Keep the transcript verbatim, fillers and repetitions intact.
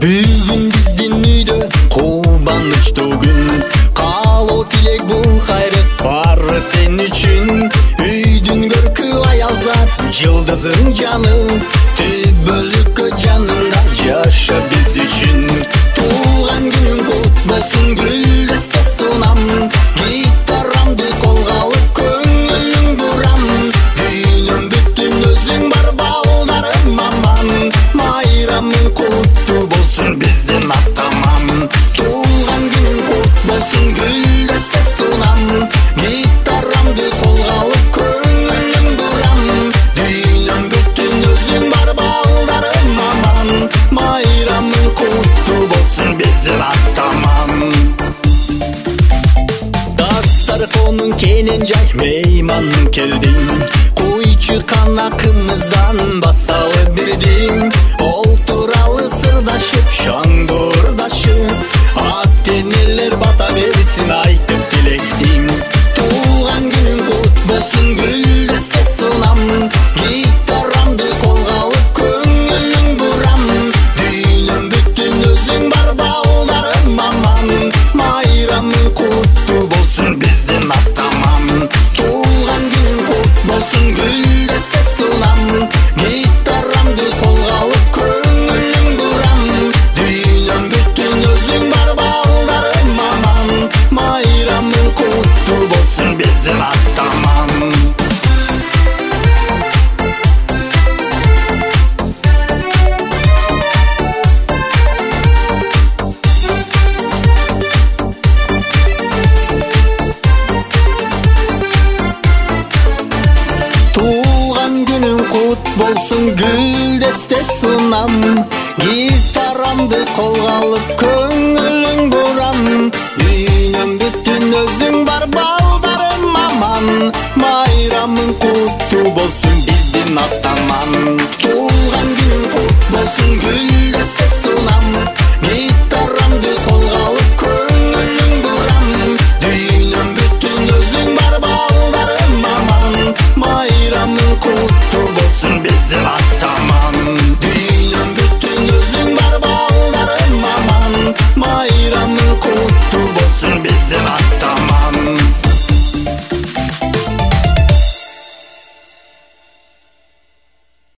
Бүгүн биздин үйдө кубанычтуу күн, каалоо тилек бул кайрык баары сен үчүн. Үйдүн көркү аялзат, жылдызың жаным, түбөлүккө жанымда жаша биз үчүн. Туулган күнүң кут болсун, гүлдесте сунам, гитарамды колго алып көңүлүң бурам. Дүйнөм бүттүн өзүң бар балдарым аман, майрамың куттуу болсун биздин атаман. Туулган күнүң кут болсун, гүлдесте сунам, гитарамды колго алып көңүлүң бурам. Дүйнөм бүттүн өзүң бар балдарым аман, майрамың куттуу болсун биздин атаман. Дастархонуң кенен жай, мейман келдиң, куйчу канакымыздан басалы бирдиң. Олтуралы сырдашып, шаңды ырдашып, ат энелер бата берсин айтып тилектим. Туулган күнүң кут болсун, гүлдесте сунам, гитарамды колго алып көңүлүң бурам. Дүйнөм бүттүн өзүң бар балдарым аман, майрамың куттуу болсун биздин атаман. Туулган күнүң кут болсун, гүлдесте сунам, гитарамды колго алып көңүлүң бурам. Дүйнөм бүттүн өзүң бар балдарым аман, майрамың куттуу болсун биздин атаман. Туулган күнүң кут болсун, гүлдесте сунам, гитарамды колго алып көңүлүң бурам. Дүйнөм бүттүн өзүң бар балдарым аман, майрамың куттуу болсун биздин атаман. Туулган күнүң кут болсун,